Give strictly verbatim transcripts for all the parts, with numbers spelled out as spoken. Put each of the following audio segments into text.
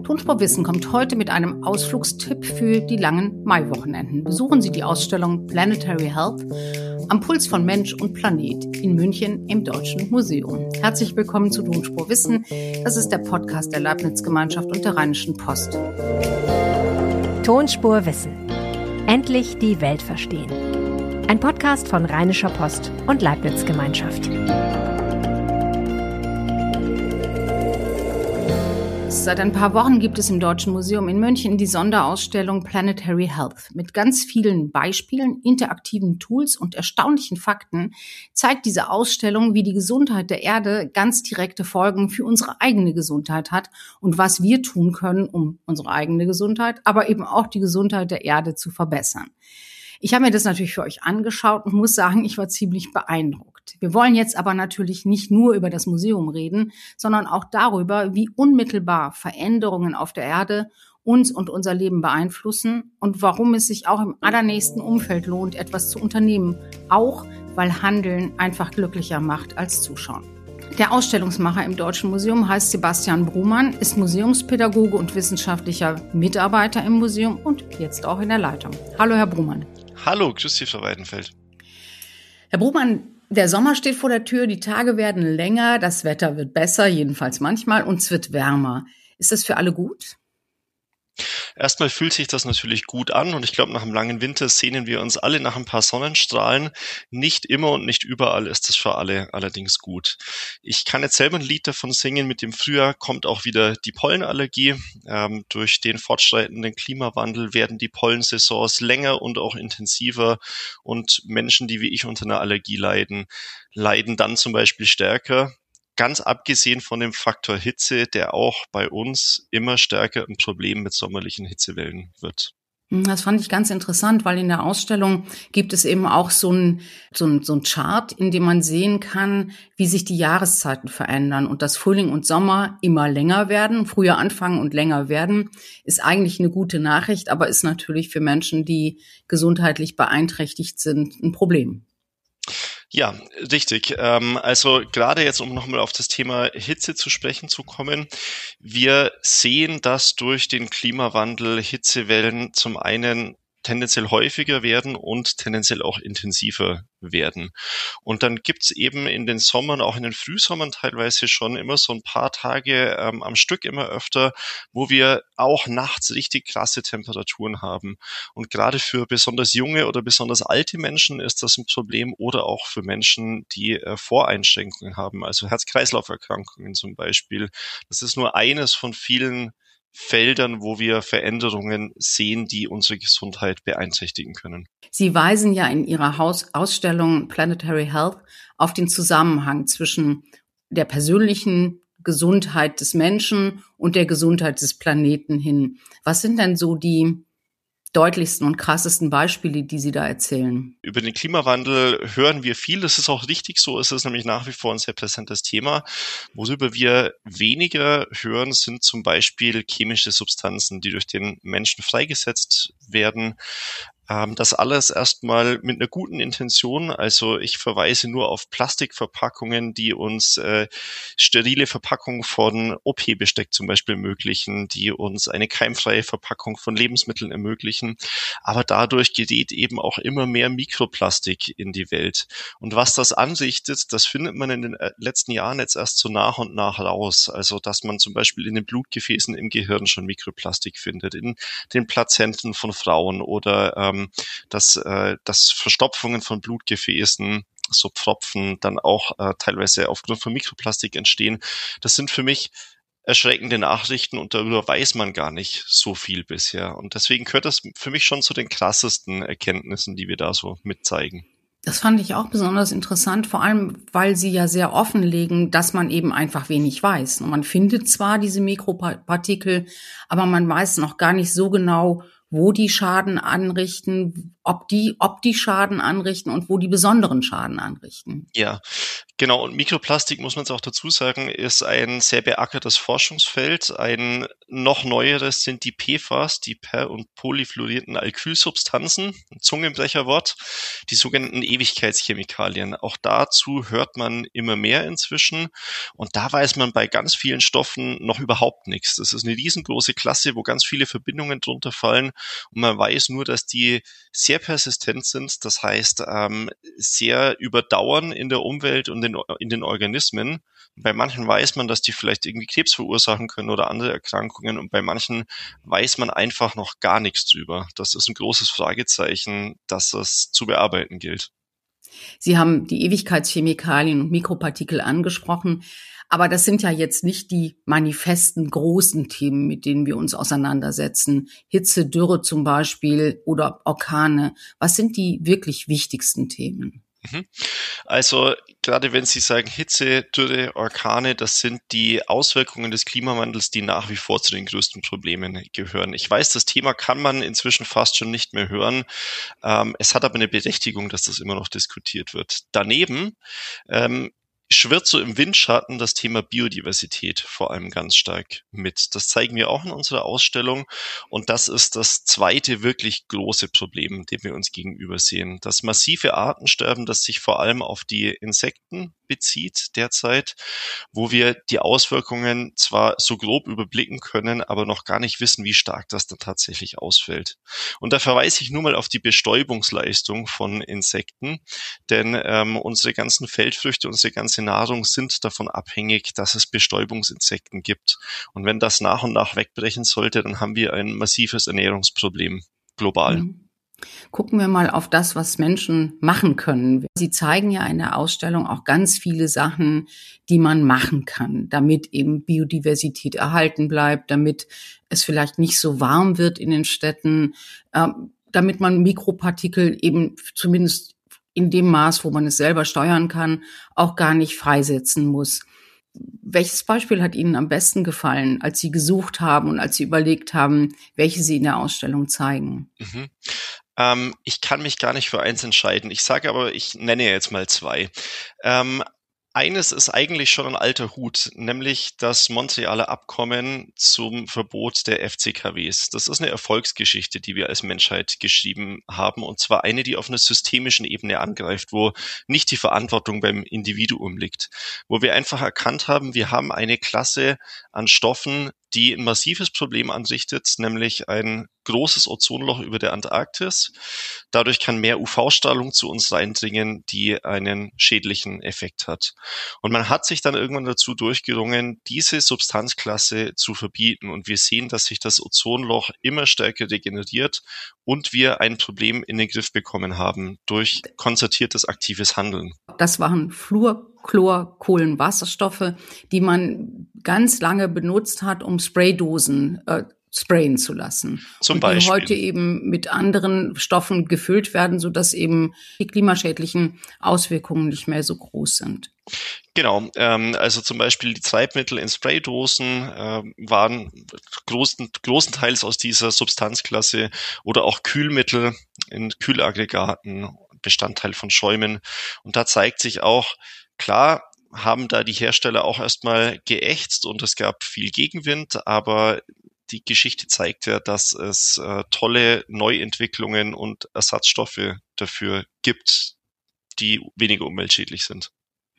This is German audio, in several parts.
Tonspur Wissen kommt heute mit einem Ausflugstipp für die langen Maiwochenenden. Besuchen Sie die Ausstellung Planetary Health am Puls von Mensch und Planet in München im Deutschen Museum. Herzlich willkommen zu Tonspur Wissen. Das ist der Podcast der Leibniz-Gemeinschaft und der Rheinischen Post. Tonspur Wissen. Endlich die Welt verstehen. Ein Podcast von Rheinischer Post und Leibniz-Gemeinschaft. Seit ein paar Wochen gibt es im Deutschen Museum in München die Sonderausstellung Planetary Health. Mit ganz vielen Beispielen, interaktiven Tools und erstaunlichen Fakten zeigt diese Ausstellung, wie die Gesundheit der Erde ganz direkte Folgen für unsere eigene Gesundheit hat und was wir tun können, um unsere eigene Gesundheit, aber eben auch die Gesundheit der Erde zu verbessern. Ich habe mir das natürlich für euch angeschaut und muss sagen, ich war ziemlich beeindruckt. Wir wollen jetzt aber natürlich nicht nur über das Museum reden, sondern auch darüber, wie unmittelbar Veränderungen auf der Erde uns und unser Leben beeinflussen und warum es sich auch im allernächsten Umfeld lohnt, etwas zu unternehmen, auch weil Handeln einfach glücklicher macht als Zuschauen. Der Ausstellungsmacher im Deutschen Museum heißt Sebastian Brumann, ist Museumspädagoge und wissenschaftlicher Mitarbeiter im Museum und jetzt auch in der Leitung. Hallo, Herr Brumann. Hallo, grüß Sie, Frau Weidenfeld. Herr Brumann, der Sommer steht vor der Tür, die Tage werden länger, das Wetter wird besser, jedenfalls manchmal, und es wird wärmer. Ist das für alle gut? Erstmal fühlt sich das natürlich gut an und ich glaube, nach einem langen Winter sehnen wir uns alle nach ein paar Sonnenstrahlen. Nicht immer und nicht überall ist das für alle allerdings gut. Ich kann jetzt selber ein Lied davon singen, mit dem Frühjahr kommt auch wieder die Pollenallergie. Ähm, durch den fortschreitenden Klimawandel werden die Pollensaisons länger und auch intensiver und Menschen, die wie ich unter einer Allergie leiden, leiden dann zum Beispiel stärker. Ganz abgesehen von dem Faktor Hitze, der auch bei uns immer stärker ein Problem mit sommerlichen Hitzewellen wird. Das fand ich ganz interessant, weil in der Ausstellung gibt es eben auch so ein, so ein, so ein Chart, in dem man sehen kann, wie sich die Jahreszeiten verändern und dass Frühling und Sommer immer länger werden, früher anfangen und länger werden, ist eigentlich eine gute Nachricht, aber ist natürlich für Menschen, die gesundheitlich beeinträchtigt sind, ein Problem. Ja, richtig. Ähm, also gerade jetzt, um nochmal auf das Thema Hitze zu sprechen zu kommen. Wir sehen, dass durch den Klimawandel Hitzewellen zum einen tendenziell häufiger werden und tendenziell auch intensiver werden. Und dann gibt's eben in den Sommern, auch in den Frühsommern teilweise schon immer so ein paar Tage ähm, am Stück immer öfter, wo wir auch nachts richtig krasse Temperaturen haben. Und gerade für besonders junge oder besonders alte Menschen ist das ein Problem oder auch für Menschen, die äh, Voreinschränkungen haben, also Herz-Kreislauf-Erkrankungen zum Beispiel. Das ist nur eines von vielen Feldern, wo wir Veränderungen sehen, die unsere Gesundheit beeinträchtigen können. Sie weisen ja in Ihrer Haus- Ausstellung Planetary Health auf den Zusammenhang zwischen der persönlichen Gesundheit des Menschen und der Gesundheit des Planeten hin. Was sind denn so die deutlichsten und krassesten Beispiele, die Sie da erzählen? Über den Klimawandel hören wir viel. Das ist auch richtig so. Es ist nämlich nach wie vor ein sehr präsentes Thema. Worüber wir weniger hören, sind zum Beispiel chemische Substanzen, die durch den Menschen freigesetzt werden. Das alles erstmal mit einer guten Intention. Also ich verweise nur auf Plastikverpackungen, die uns äh, sterile Verpackung von O P-Besteck zum Beispiel ermöglichen, die uns eine keimfreie Verpackung von Lebensmitteln ermöglichen. Aber dadurch gerät eben auch immer mehr Mikroplastik in die Welt. Und was das anrichtet, das findet man in den letzten Jahren jetzt erst so nach und nach raus. Also dass man zum Beispiel in den Blutgefäßen im Gehirn schon Mikroplastik findet, in den Plazenten von Frauen oder ähm, dass, äh, dass Verstopfungen von Blutgefäßen, so Pfropfen, dann auch äh, teilweise aufgrund von Mikroplastik entstehen. Das sind für mich erschreckende Nachrichten und darüber weiß man gar nicht so viel bisher. Und deswegen gehört das für mich schon zu den krassesten Erkenntnissen, die wir da so mitzeigen. Das fand ich auch besonders interessant, vor allem, weil Sie ja sehr offenlegen, dass man eben einfach wenig weiß. Und man findet zwar diese Mikropartikel, aber man weiß noch gar nicht so genau, wo die Schaden anrichten, ob die, ob die Schaden anrichten und wo die besonderen Schaden anrichten. Ja, Genau, und Mikroplastik, muss man es auch dazu sagen, ist ein sehr beackertes Forschungsfeld. Ein noch neueres sind die P F A S, die per- und polyfluorierten Alkylsubstanzen, ein Zungenbrecherwort, die sogenannten Ewigkeitschemikalien. Auch dazu hört man immer mehr inzwischen und da weiß man bei ganz vielen Stoffen noch überhaupt nichts. Das ist eine riesengroße Klasse, wo ganz viele Verbindungen drunter fallen und man weiß nur, dass die sehr persistent sind, das heißt ähm, sehr überdauern in der Umwelt und in, in den Organismen. Bei manchen weiß man, dass die vielleicht irgendwie Krebs verursachen können oder andere Erkrankungen und bei manchen weiß man einfach noch gar nichts drüber. Das ist ein großes Fragezeichen, dass das zu bearbeiten gilt. Sie haben die Ewigkeitschemikalien und Mikropartikel angesprochen, aber das sind ja jetzt nicht die manifesten großen Themen, mit denen wir uns auseinandersetzen. Hitze, Dürre zum Beispiel oder Orkane. Was sind die wirklich wichtigsten Themen? Also gerade wenn Sie sagen Hitze, Dürre, Orkane, das sind die Auswirkungen des Klimawandels, die nach wie vor zu den größten Problemen gehören. Ich weiß, das Thema kann man inzwischen fast schon nicht mehr hören. Ähm, es hat aber eine Berechtigung, dass das immer noch diskutiert wird. Daneben ähm, schwirrt so im Windschatten das Thema Biodiversität vor allem ganz stark mit. Das zeigen wir auch in unserer Ausstellung und das ist das zweite wirklich große Problem, dem wir uns gegenüber sehen. Das massive Artensterben, das sich vor allem auf die Insekten bezieht derzeit, wo wir die Auswirkungen zwar so grob überblicken können, aber noch gar nicht wissen, wie stark das dann tatsächlich ausfällt. Und da verweise ich nur mal auf die Bestäubungsleistung von Insekten, denn ähm, unsere ganzen Feldfrüchte, unsere ganze Nahrung sind davon abhängig, dass es Bestäubungsinsekten gibt. Und wenn das nach und nach wegbrechen sollte, dann haben wir ein massives Ernährungsproblem global. Mhm. Gucken wir mal auf das, was Menschen machen können. Sie zeigen ja in der Ausstellung auch ganz viele Sachen, die man machen kann, damit eben Biodiversität erhalten bleibt, damit es vielleicht nicht so warm wird in den Städten, äh, damit man Mikropartikel eben zumindest in dem Maß, wo man es selber steuern kann, auch gar nicht freisetzen muss. Welches Beispiel hat Ihnen am besten gefallen, als Sie gesucht haben und als Sie überlegt haben, welche Sie in der Ausstellung zeigen? Mhm. Ähm, ich kann mich gar nicht für eins entscheiden. Ich sage aber, ich nenne jetzt mal zwei. Ähm, Eines ist eigentlich schon ein alter Hut, nämlich das Montrealer Abkommen zum Verbot der F C K Ws. Das ist eine Erfolgsgeschichte, die wir als Menschheit geschrieben haben, und zwar eine, die auf einer systemischen Ebene angreift, wo nicht die Verantwortung beim Individuum liegt, wo wir einfach erkannt haben, wir haben eine Klasse an Stoffen, die ein massives Problem anrichtet, nämlich ein großes Ozonloch über der Antarktis. Dadurch kann mehr U V-Strahlung zu uns reindringen, die einen schädlichen Effekt hat. Und man hat sich dann irgendwann dazu durchgerungen, diese Substanzklasse zu verbieten. Und wir sehen, dass sich das Ozonloch immer stärker regeneriert und wir ein Problem in den Griff bekommen haben durch konzertiertes aktives Handeln. Das waren Fluor, Chlor, Kohlenwasserstoffe, die man ganz lange benutzt hat, um Spraydosen äh, sprayen zu lassen. Zum und Beispiel. Die heute eben mit anderen Stoffen gefüllt werden, sodass eben die klimaschädlichen Auswirkungen nicht mehr so groß sind. Genau, ähm, also zum Beispiel die Treibmittel in Spraydosen äh, waren großen, großenteils aus dieser Substanzklasse oder auch Kühlmittel in Kühlaggregaten, Bestandteil von Schäumen. Und da zeigt sich auch, klar, haben da die Hersteller auch erstmal geächtzt und es gab viel Gegenwind, aber die Geschichte zeigt ja, dass es äh, tolle Neuentwicklungen und Ersatzstoffe dafür gibt, die weniger umweltschädlich sind.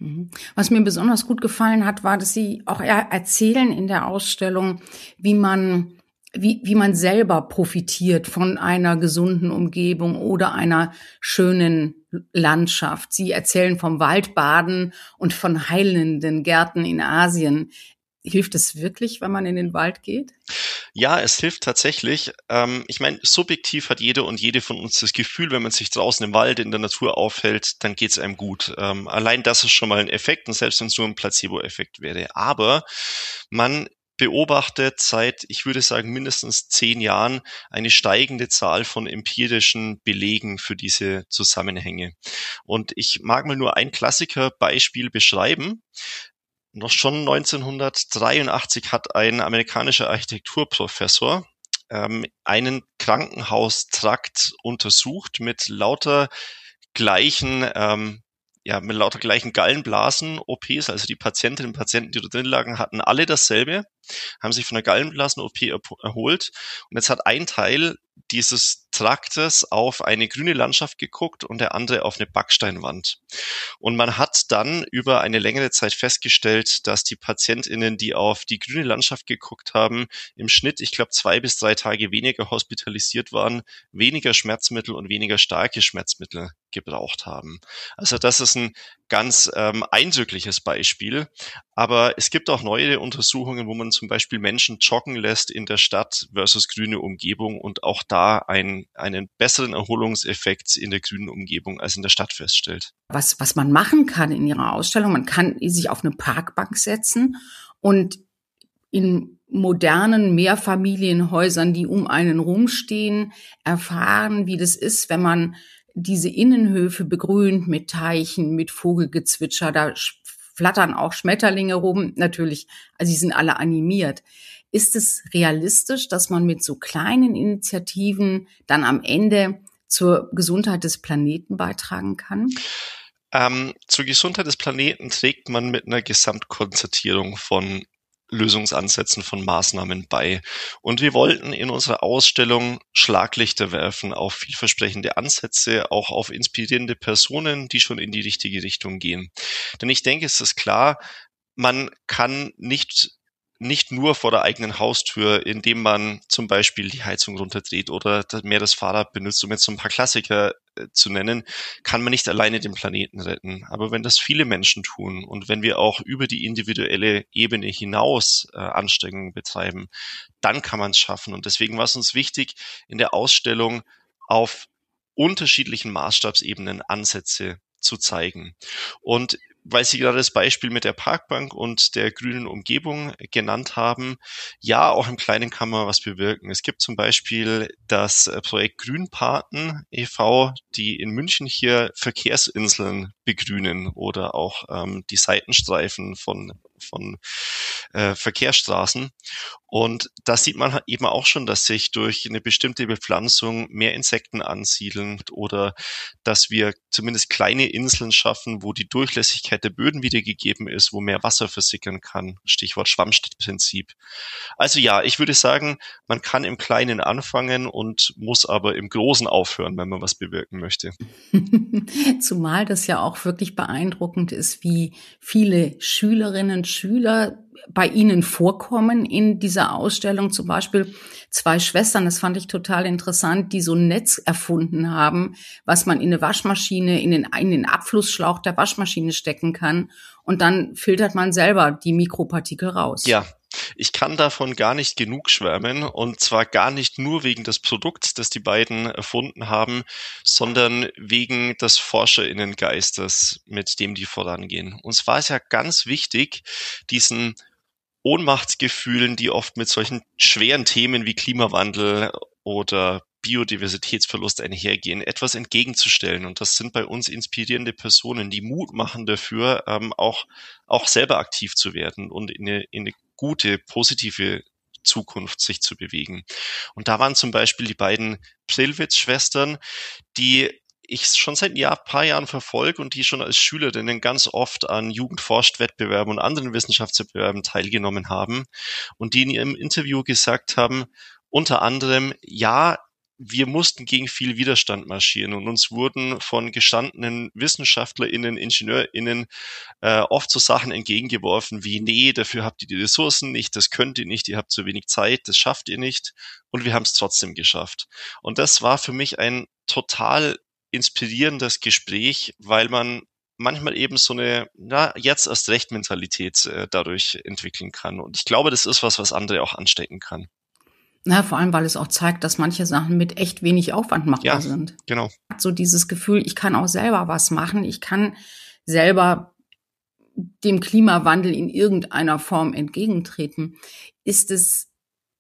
Was mir besonders gut gefallen hat, war, dass Sie auch erzählen in der Ausstellung, wie man, wie, wie man selber profitiert von einer gesunden Umgebung oder einer schönen Landschaft. Sie erzählen vom Waldbaden und von heilenden Gärten in Asien. Hilft es wirklich, wenn man in den Wald geht? Ja, es hilft tatsächlich. Ähm, ich meine, subjektiv hat jeder und jede von uns das Gefühl, wenn man sich draußen im Wald, in der Natur aufhält, dann geht's einem gut. Ähm, allein das ist schon mal ein Effekt, und selbst wenn es nur ein Placebo-Effekt wäre. Aber man beobachtet seit, ich würde sagen, mindestens zehn Jahren eine steigende Zahl von empirischen Belegen für diese Zusammenhänge. Und ich mag mal nur ein Klassikerbeispiel beschreiben. Noch schon neunzehnhundertdreiundachtzig hat ein amerikanischer Architekturprofessor ähm, einen Krankenhaustrakt untersucht mit lauter gleichen ähm, ja, mit lauter gleichen Gallenblasen-O Ps, also die Patientinnen und Patienten, die da drin lagen, hatten alle dasselbe, haben sich von der Gallenblasen-O P erholt. Und jetzt hat ein Teil dieses Traktes auf eine grüne Landschaft geguckt und der andere auf eine Backsteinwand. Und man hat dann über eine längere Zeit festgestellt, dass die PatientInnen, die auf die grüne Landschaft geguckt haben, im Schnitt, ich glaube, zwei bis drei Tage weniger hospitalisiert waren, weniger Schmerzmittel und weniger starke Schmerzmittel gebraucht haben. Also das ist ein ganz ähm, eindrückliches Beispiel. Aber es gibt auch neuere Untersuchungen, wo man zum Beispiel Menschen joggen lässt in der Stadt versus grüne Umgebung und auch da ein, einen besseren Erholungseffekt in der grünen Umgebung als in der Stadt feststellt. Was, was man machen kann in Ihrer Ausstellung, man kann sich auf eine Parkbank setzen und in modernen Mehrfamilienhäusern, die um einen rumstehen, erfahren, wie das ist, wenn man diese Innenhöfe begrünt mit Teichen, mit Vogelgezwitscher, da flattern auch Schmetterlinge rum, natürlich, also sie sind alle animiert. Ist es realistisch, dass man mit so kleinen Initiativen dann am Ende zur Gesundheit des Planeten beitragen kann? Ähm, zur Gesundheit des Planeten trägt man mit einer Gesamtkonzertierung von Lösungsansätzen, von Maßnahmen bei. Und wir wollten in unserer Ausstellung Schlaglichter werfen auf vielversprechende Ansätze, auch auf inspirierende Personen, die schon in die richtige Richtung gehen. Denn ich denke, es ist klar, man kann nicht nicht nur vor der eigenen Haustür, indem man zum Beispiel die Heizung runterdreht oder mehr das Fahrrad benutzt, um jetzt so ein paar Klassiker äh, zu nennen, kann man nicht alleine den Planeten retten. Aber wenn das viele Menschen tun und wenn wir auch über die individuelle Ebene hinaus äh, Anstrengungen betreiben, dann kann man es schaffen. Und deswegen war es uns wichtig, in der Ausstellung auf unterschiedlichen Maßstabsebenen Ansätze zu zeigen. Und weil Sie gerade das Beispiel mit der Parkbank und der grünen Umgebung genannt haben, ja, auch im Kleinen kann man was bewirken. Es gibt zum Beispiel das Projekt Grünpaten e V, die in München hier Verkehrsinseln begrünen oder auch ähm, die Seitenstreifen von von äh, Verkehrsstraßen. Und da sieht man eben auch schon, dass sich durch eine bestimmte Bepflanzung mehr Insekten ansiedeln oder dass wir zumindest kleine Inseln schaffen, wo die Durchlässigkeit der Böden wiedergegeben ist, wo mehr Wasser versickern kann. Stichwort Schwammstillprinzip. Also ja, ich würde sagen, man kann im Kleinen anfangen und muss aber im Großen aufhören, wenn man was bewirken möchte. Zumal das ja auch wirklich beeindruckend ist, wie viele Schülerinnen und Schüler bei Ihnen vorkommen in dieser Ausstellung. Zum Beispiel zwei Schwestern, das fand ich total interessant, die so ein Netz erfunden haben, was man in eine Waschmaschine, in den, in den Abflussschlauch der Waschmaschine stecken kann. Und dann filtert man selber die Mikropartikel raus. Ja. Ich kann davon gar nicht genug schwärmen und zwar gar nicht nur wegen des Produkts, das die beiden erfunden haben, sondern wegen des ForscherInnengeistes, mit dem die vorangehen. Uns war es ja ganz wichtig, diesen Ohnmachtsgefühlen, die oft mit solchen schweren Themen wie Klimawandel oder Biodiversitätsverlust einhergehen, etwas entgegenzustellen. Und das sind bei uns inspirierende Personen, die Mut machen dafür, ähm, auch, auch selber aktiv zu werden und in eine, in eine gute, positive Zukunft sich zu bewegen. Und da waren zum Beispiel die beiden Prillwitz-Schwestern, die ich schon seit ein Jahr, paar Jahren verfolge und die schon als Schülerinnen ganz oft an Jugendforscht-Wettbewerben und anderen Wissenschaftswettbewerben teilgenommen haben und die in ihrem Interview gesagt haben, unter anderem, ja, wir mussten gegen viel Widerstand marschieren und uns wurden von gestandenen WissenschaftlerInnen, IngenieurInnen äh, oft so Sachen entgegengeworfen wie, nee, dafür habt ihr die Ressourcen nicht, das könnt ihr nicht, ihr habt zu wenig Zeit, das schafft ihr nicht. Und wir haben es trotzdem geschafft. Und das war für mich ein total inspirierendes Gespräch, weil man manchmal eben so eine, na, jetzt erst recht Mentalität äh, dadurch entwickeln kann. Und ich glaube, das ist was, was andere auch anstecken kann. Na, vor allem, weil es auch zeigt, dass manche Sachen mit echt wenig Aufwand machbar ja, sind. Genau. So dieses Gefühl, ich kann auch selber was machen. Ich kann selber dem Klimawandel in irgendeiner Form entgegentreten. Ist es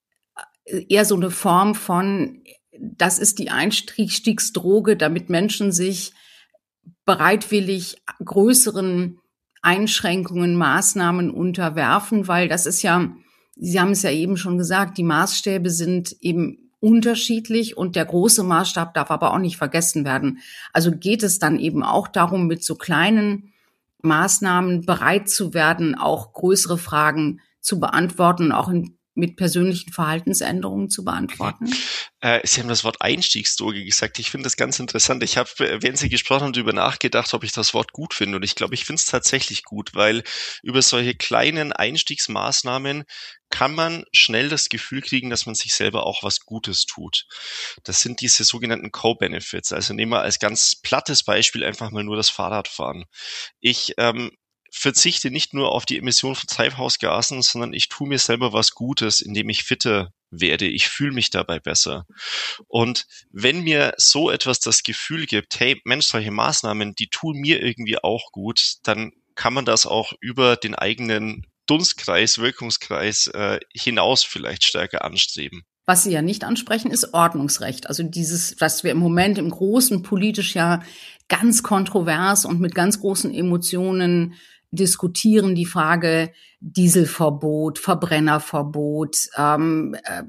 eher so eine Form von, das ist die Einstiegsdroge, damit Menschen sich bereitwillig größeren Einschränkungen, Maßnahmen unterwerfen, weil das ist ja, Sie haben es ja eben schon gesagt, die Maßstäbe sind eben unterschiedlich und der große Maßstab darf aber auch nicht vergessen werden. Also geht es dann eben auch darum, mit so kleinen Maßnahmen bereit zu werden, auch größere Fragen zu beantworten, auch in, mit persönlichen Verhaltensänderungen zu beantworten? Äh, Sie haben das Wort Einstiegsdroge gesagt. Ich finde das ganz interessant. Ich habe, während Sie gesprochen haben, darüber nachgedacht, ob ich das Wort gut finde. Und ich glaube, ich finde es tatsächlich gut, weil über solche kleinen Einstiegsmaßnahmen kann man schnell das Gefühl kriegen, dass man sich selber auch was Gutes tut. Das sind diese sogenannten Co-Benefits. Also nehmen wir als ganz plattes Beispiel einfach mal nur das Fahrradfahren. Ich ähm, verzichte nicht nur auf die Emission von Treibhausgasen, sondern ich tue mir selber was Gutes, indem ich fitter werde. Ich fühle mich dabei besser. Und wenn mir so etwas das Gefühl gibt, hey Mensch, solche Maßnahmen, die tun mir irgendwie auch gut, dann kann man das auch über den eigenen Dunstkreis, Wirkungskreis äh, hinaus vielleicht stärker anstreben. Was Sie ja nicht ansprechen, ist Ordnungsrecht. Also dieses, was wir im Moment im Großen politisch ja ganz kontrovers und mit ganz großen Emotionen diskutieren, die Frage Dieselverbot, Verbrennerverbot, ähm, äh,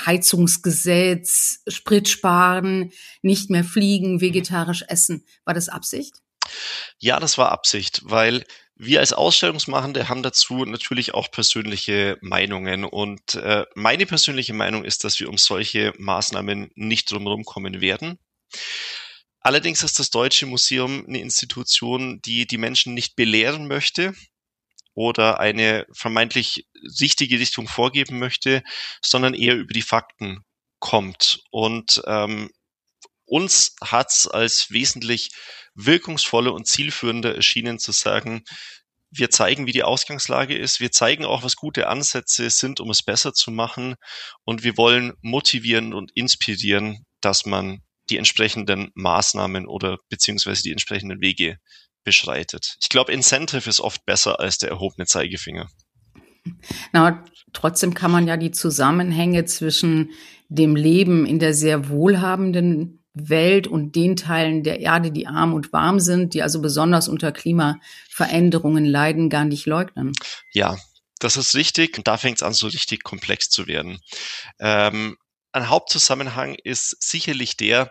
Heizungsgesetz, Spritsparen, nicht mehr fliegen, vegetarisch essen. War das Absicht? Ja, das war Absicht, weil wir als Ausstellungsmachende haben dazu natürlich auch persönliche Meinungen. Und äh, meine persönliche Meinung ist, dass wir um solche Maßnahmen nicht drumherum kommen werden. Allerdings ist das Deutsche Museum eine Institution, die die Menschen nicht belehren möchte oder eine vermeintlich richtige Richtung vorgeben möchte, sondern eher über die Fakten kommt. Und ähm, uns hat's als wesentlich wirkungsvoller und zielführender erschienen zu sagen, wir zeigen, wie die Ausgangslage ist, wir zeigen auch, was gute Ansätze sind, um es besser zu machen, und wir wollen motivieren und inspirieren, dass man die entsprechenden Maßnahmen oder beziehungsweise die entsprechenden Wege beschreitet. Ich glaube, Incentive ist oft besser als der erhobene Zeigefinger. Na, trotzdem kann man ja die Zusammenhänge zwischen dem Leben in der sehr wohlhabenden Welt und den Teilen der Erde, die arm und warm sind, die also besonders unter Klimaveränderungen leiden, gar nicht leugnen. Ja, das ist richtig. Und da fängt es an, so richtig komplex zu werden. Ähm, ein Hauptzusammenhang ist sicherlich der,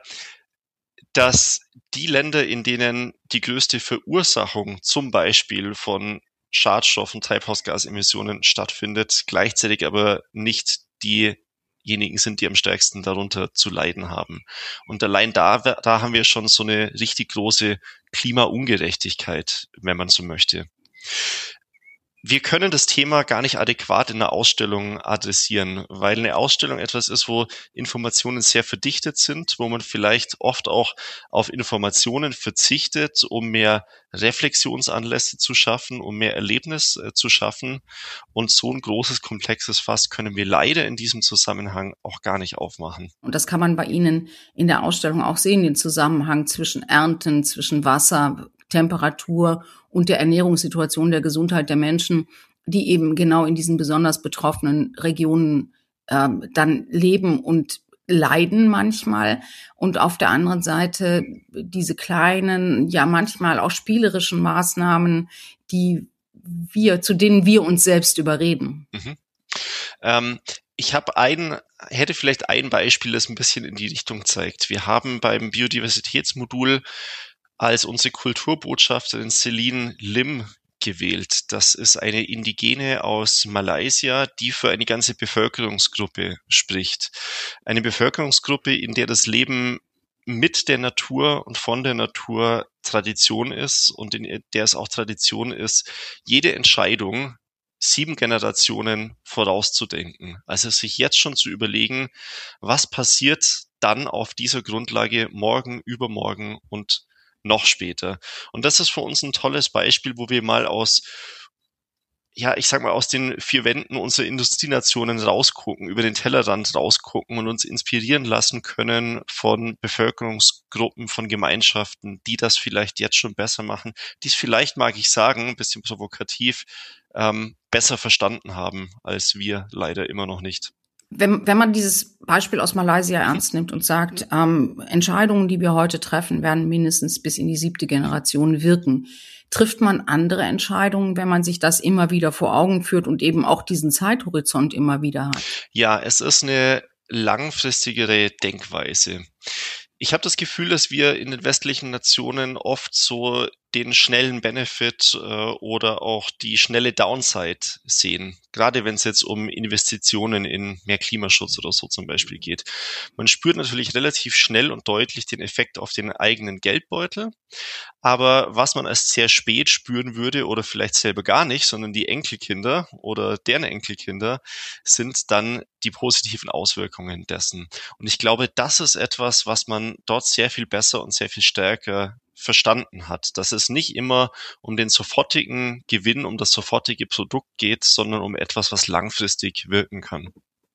dass die Länder, in denen die größte Verursachung zum Beispiel von Schadstoffen, Treibhausgasemissionen stattfindet, gleichzeitig aber nicht diejenigen sind, die am stärksten darunter zu leiden haben. Und allein da, da haben wir schon so eine richtig große Klimaungerechtigkeit, wenn man so möchte. Wir können das Thema gar nicht adäquat in einer Ausstellung adressieren, weil eine Ausstellung etwas ist, wo Informationen sehr verdichtet sind, wo man vielleicht oft auch auf Informationen verzichtet, um mehr Reflexionsanlässe zu schaffen, um mehr Erlebnis äh, zu schaffen. Und so ein großes, komplexes Fass können wir leider in diesem Zusammenhang auch gar nicht aufmachen. Und das kann man bei Ihnen in der Ausstellung auch sehen, den Zusammenhang zwischen Ernten, zwischen Wasser, Temperatur und der Ernährungssituation, der Gesundheit der Menschen, die eben genau in diesen besonders betroffenen Regionen äh, dann leben und leiden manchmal. Und auf der anderen Seite diese kleinen, ja manchmal auch spielerischen Maßnahmen, die wir, zu denen wir uns selbst überreden. Mhm. Ähm, ich habe ein, hätte vielleicht ein Beispiel, das ein bisschen in die Richtung zeigt. Wir haben beim Biodiversitätsmodul als unsere Kulturbotschafterin Celine Lim gewählt. Das ist eine Indigene aus Malaysia, die für eine ganze Bevölkerungsgruppe spricht. Eine Bevölkerungsgruppe, in der das Leben mit der Natur und von der Natur Tradition ist und in der es auch Tradition ist, jede Entscheidung sieben Generationen vorauszudenken. Also sich jetzt schon zu überlegen, was passiert dann auf dieser Grundlage morgen, übermorgen und noch später. Und das ist für uns ein tolles Beispiel, wo wir mal aus, ja, ich sag mal, aus den vier Wänden unserer Industrienationen rausgucken, über den Tellerrand rausgucken und uns inspirieren lassen können von Bevölkerungsgruppen, von Gemeinschaften, die das vielleicht jetzt schon besser machen, die es vielleicht, mag ich sagen, ein bisschen provokativ, ähm, besser verstanden haben, als wir leider immer noch nicht. Wenn, wenn man dieses Beispiel aus Malaysia ernst nimmt und sagt, ähm, Entscheidungen, die wir heute treffen, werden mindestens bis in die siebte Generation wirken, trifft man andere Entscheidungen, wenn man sich das immer wieder vor Augen führt und eben auch diesen Zeithorizont immer wieder hat? Ja, es ist eine langfristigere Denkweise. Ich habe das Gefühl, dass wir in den westlichen Nationen oft so den schnellen Benefit äh, oder auch die schnelle Downside sehen, gerade wenn es jetzt um Investitionen in mehr Klimaschutz oder so zum Beispiel geht. Man spürt natürlich relativ schnell und deutlich den Effekt auf den eigenen Geldbeutel, aber was man erst sehr spät spüren würde oder vielleicht selber gar nicht, sondern die Enkelkinder oder deren Enkelkinder, sind dann die positiven Auswirkungen dessen. Und ich glaube, das ist etwas, was man dort sehr viel besser und sehr viel stärker verstanden hat, dass es nicht immer um den sofortigen Gewinn, um das sofortige Produkt geht, sondern um etwas, was langfristig wirken kann.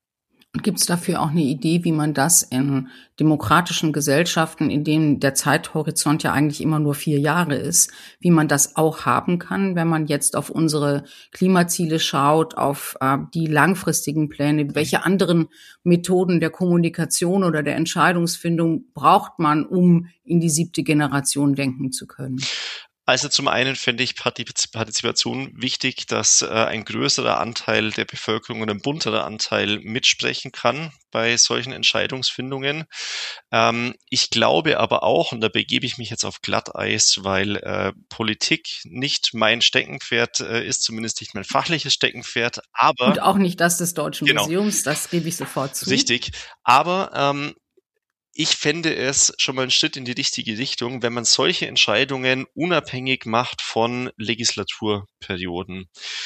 Gibt es dafür auch eine Idee, wie man das in demokratischen Gesellschaften, in denen der Zeithorizont ja eigentlich immer nur vier Jahre ist, wie man das auch haben kann, wenn man jetzt auf unsere Klimaziele schaut, auf äh, die langfristigen Pläne? Welche anderen Methoden der Kommunikation oder der Entscheidungsfindung braucht man, um in die siebte Generation denken zu können? Also zum einen finde ich Partizipation wichtig, dass äh, ein größerer Anteil der Bevölkerung und ein bunterer Anteil mitsprechen kann bei solchen Entscheidungsfindungen. Ähm, ich glaube aber auch, und da begebe ich mich jetzt auf Glatteis, weil äh, Politik nicht mein Steckenpferd äh, ist, zumindest nicht mein fachliches Steckenpferd, aber... Und auch nicht das des Deutschen genau, Museums, das gebe ich sofort zu. Richtig, aber... Ähm, Ich fände es schon mal einen Schritt in die richtige Richtung, wenn man solche Entscheidungen unabhängig macht von Legislaturperioden.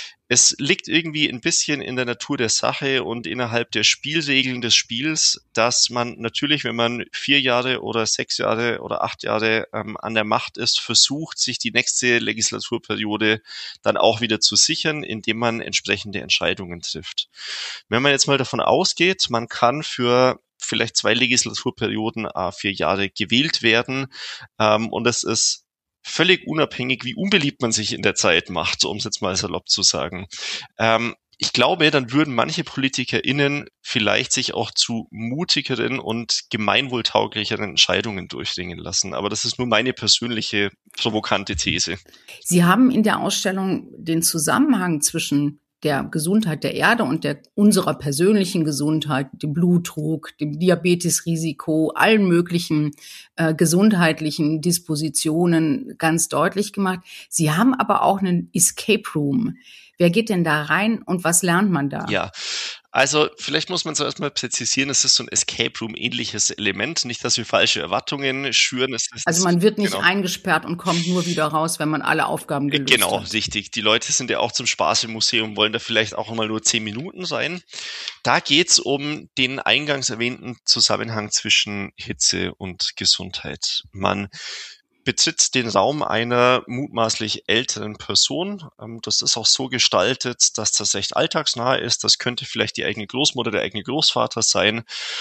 Es liegt irgendwie ein bisschen in der Natur der Sache und innerhalb der Spielregeln des Spiels, dass man natürlich, wenn man vier Jahre oder sechs Jahre oder acht Jahre ähm, an der Macht ist, versucht, sich die nächste Legislaturperiode dann auch wieder zu sichern, indem man entsprechende Entscheidungen trifft. Wenn man jetzt mal davon ausgeht, man kann für vielleicht zwei Legislaturperioden, äh, vier Jahre gewählt werden. Ähm, und es ist völlig unabhängig, wie unbeliebt man sich in der Zeit macht, um es jetzt mal salopp zu sagen. Ähm, ich glaube, dann würden manche PolitikerInnen vielleicht sich auch zu mutigeren und gemeinwohltauglicheren Entscheidungen durchringen lassen. Aber das ist nur meine persönliche provokante These. Sie haben in der Ausstellung den Zusammenhang zwischen der Gesundheit der Erde und der unserer persönlichen Gesundheit, dem Blutdruck, dem Diabetesrisiko, allen möglichen äh, gesundheitlichen Dispositionen ganz deutlich gemacht. Sie haben aber auch einen Escape Room. Wer geht denn da rein und was lernt man da? Ja, also vielleicht muss man zuerst mal präzisieren, es ist so ein Escape Room-ähnliches Element, nicht, dass wir falsche Erwartungen schüren. Es ist, also man wird nicht genau. eingesperrt und kommt nur wieder raus, wenn man alle Aufgaben gelöst genau, hat. Genau, richtig. Die Leute sind ja auch zum Spaß im Museum, wollen da vielleicht auch mal nur zehn Minuten sein. Da geht's um den eingangs erwähnten Zusammenhang zwischen Hitze und Gesundheit. Man betritt den Raum einer mutmaßlich älteren Person. Das ist auch so gestaltet, dass das recht alltagsnah ist. Das könnte vielleicht die eigene Großmutter, der eigene Großvater sein.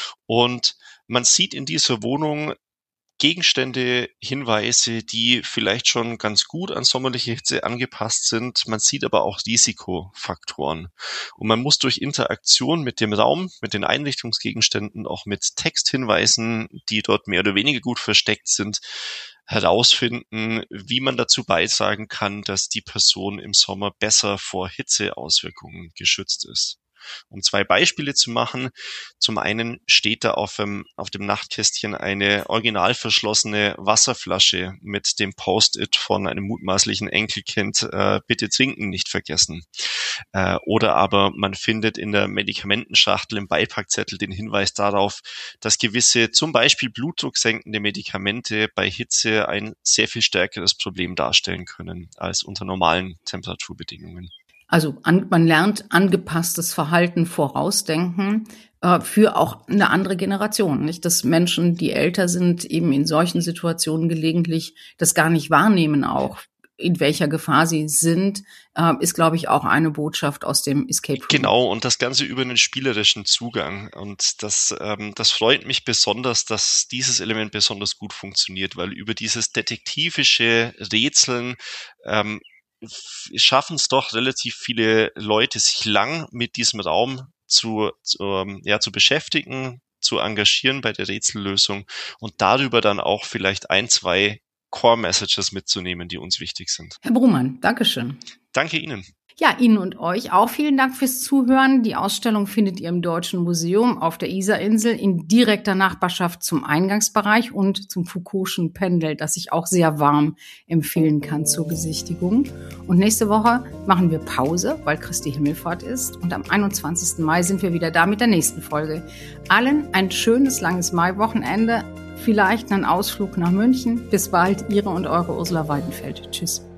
Und man sieht in dieser Wohnung Gegenstände, Hinweise, die vielleicht schon ganz gut an sommerliche Hitze angepasst sind. Man sieht aber auch Risikofaktoren. Und man muss durch Interaktion mit dem Raum, mit den Einrichtungsgegenständen, auch mit Texthinweisen, die dort mehr oder weniger gut versteckt sind, herausfinden, wie man dazu beitragen kann, dass die Person im Sommer besser vor Hitzeauswirkungen geschützt ist. Um zwei Beispiele zu machen, zum einen steht da auf dem, auf dem Nachtkästchen eine original verschlossene Wasserflasche mit dem Post-it von einem mutmaßlichen Enkelkind, äh, bitte trinken, nicht vergessen. Äh, oder aber man findet in der Medikamentenschachtel im Beipackzettel den Hinweis darauf, dass gewisse, zum Beispiel blutdrucksenkende Medikamente bei Hitze ein sehr viel stärkeres Problem darstellen können als unter normalen Temperaturbedingungen. Also an, man lernt angepasstes Verhalten vorausdenken äh, für auch eine andere Generation. Nicht, dass Menschen, die älter sind, eben in solchen Situationen gelegentlich das gar nicht wahrnehmen auch. In welcher Gefahr sie sind, äh, ist, glaube ich, auch eine Botschaft aus dem Escape Room. Genau, und das Ganze über einen spielerischen Zugang. Und das, ähm, das freut mich besonders, dass dieses Element besonders gut funktioniert, weil über dieses detektivische Rätseln ähm, schaffen es doch relativ viele Leute, sich lang mit diesem Raum zu, zu, ja, zu beschäftigen, zu engagieren bei der Rätsellösung und darüber dann auch vielleicht ein, zwei Core-Messages mitzunehmen, die uns wichtig sind. Herr Brumann, Dankeschön. Danke Ihnen. Ja, Ihnen und euch auch vielen Dank fürs Zuhören. Die Ausstellung findet ihr im Deutschen Museum auf der Isarinsel in direkter Nachbarschaft zum Eingangsbereich und zum Foucault'schen Pendel, das ich auch sehr warm empfehlen kann zur Besichtigung. Und nächste Woche machen wir Pause, weil Christi Himmelfahrt ist. Und am einundzwanzigsten Mai sind wir wieder da mit der nächsten Folge. Allen ein schönes, langes Maiwochenende. Vielleicht einen Ausflug nach München. Bis bald, Ihre und eure Ursula Weidenfeld. Tschüss.